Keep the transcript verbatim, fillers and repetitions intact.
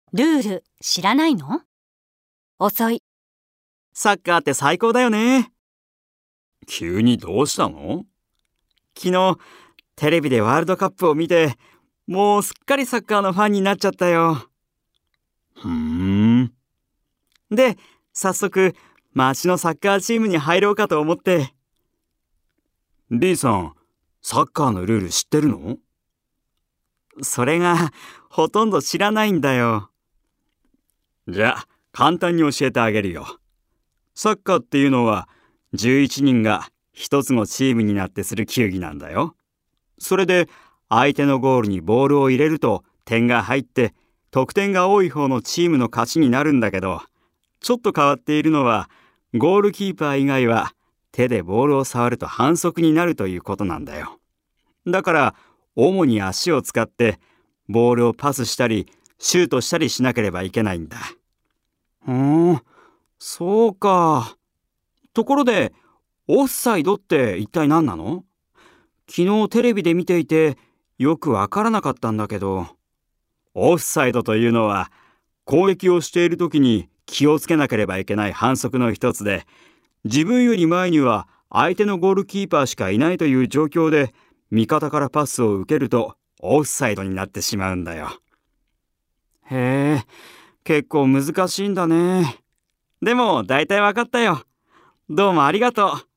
ルール知らないの？遅い。 サッカーって最高だよね。急にどうしたの？昨日、テレビでワールドカップを見て、もうすっかりサッカーのファンになっちゃったよ。ふーん。で、早速、町のサッカーチームに入ろうかと思って。B さん、サッカーのルール知ってるの？それが、ほとんど知らないんだよ。じゃあ、簡単に教えてあげるよ。サッカーっていうのは、じゅういちにんが一つのチームになってする球技なんだよ。それで、相手のゴールにボールを入れると点が入って、得点が多い方のチームの勝ちになるんだけど、ちょっと変わっているのは、ゴールキーパー以外は手でボールを触ると反則になるということなんだよ。だから、主に足を使って、ボールをパスしたり、シュートしたりしなければいけないんだ。ふーん、そうか。ところで、オフサイドって一体何なの？昨日テレビで見ていて、よくわからなかったんだけど。オフサイドというのは、攻撃をしているときに気をつけなければいけない反則の一つで、自分より前には相手のゴールキーパーしかいないという状況で、味方からパスを受けるとオフサイドになってしまうんだよ。へえ、結構難しいんだね。でも大体わかったよ。どうもありがとう。